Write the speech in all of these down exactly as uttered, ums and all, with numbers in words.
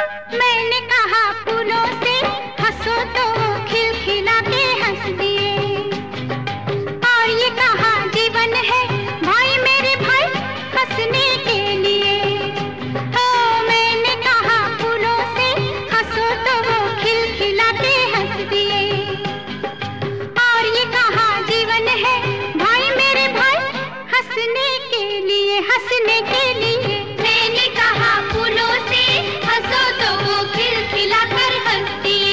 मैंने कहा फूलों से हंसो तो वो खिलखिला के हंस दिए, और ये कहा जीवन है भाई मेरे भाई हंसने के लिए। ओ मैंने कहा फूलों से हंसो तो वो खिलखिला के हंस दिए, और ये कहा जीवन है भाई मेरे भाई हंसने के लिए, हंसने के लिए। मैंने कहा फूलों से हंसो तो वो खिलखिला कर हंस दिए।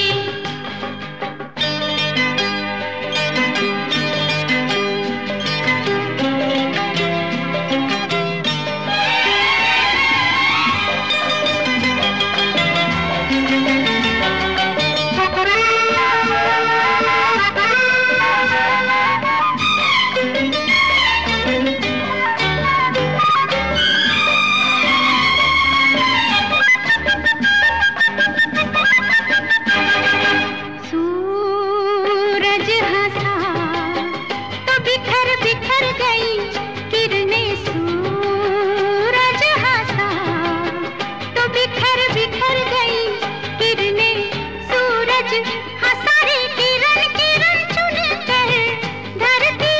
सूरज हंसा तो बिखर बिखर गई किरणें, सूरज हंसा तो बिखर बिखर गई किरणें, सूरज हंसा रे किरण किरण चुन कर धरती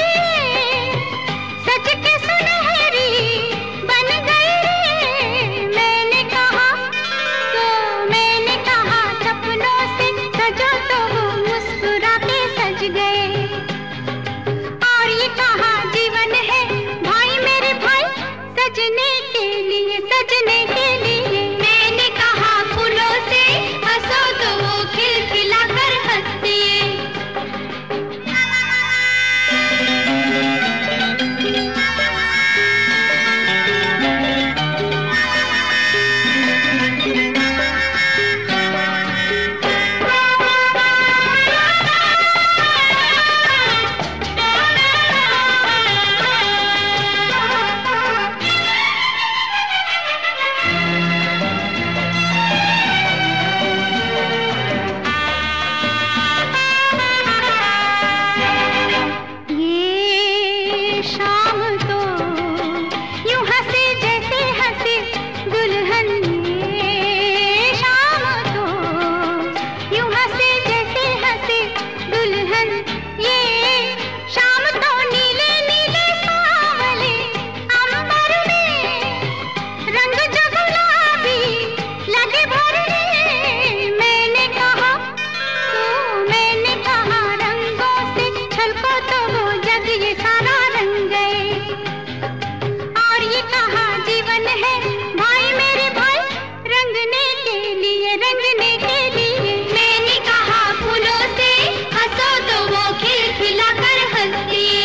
सज के सुनहरी बन गई रे। मैंने कहा तो मैंने कहा सपनों से सजो तो वो मुस्कुराते सज गए, और ये कहा जीवन है भाई मेरे भाई सजने के लिए, सजने के लिए। मैंने कहा फूलों से हंसो तो वो खिलखिला कर हंस दिए। ये शाम तो यूं हंसे जैसे हंसे दुल्हन, ये शाम तो यूं हंसे जैसे हंसे दुल्हन, ये शाम तो नीले नीले सांवले अंबर में रंग जो गुलाबी लगे भरने। मैंने कहा तो मैंने कहा रंगों से छलको तो वो जग ये सारा रंग गए, और ये कहा जीवन है भाई मेरे भाई रंगने के लिए, रंगने के लिए। मैंने कहा फूलों से हंसो तो वो खिलखिला कर हंस दिए।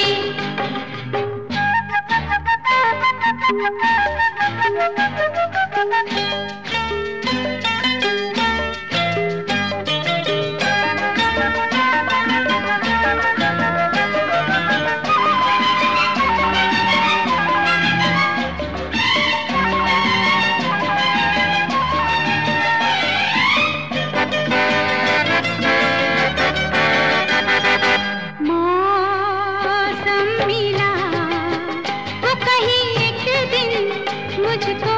मौसम मिला वो कहीं एक दिन मुझको,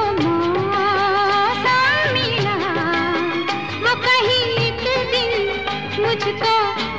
मौसम मिला वो कहीं एक दिन मुझको।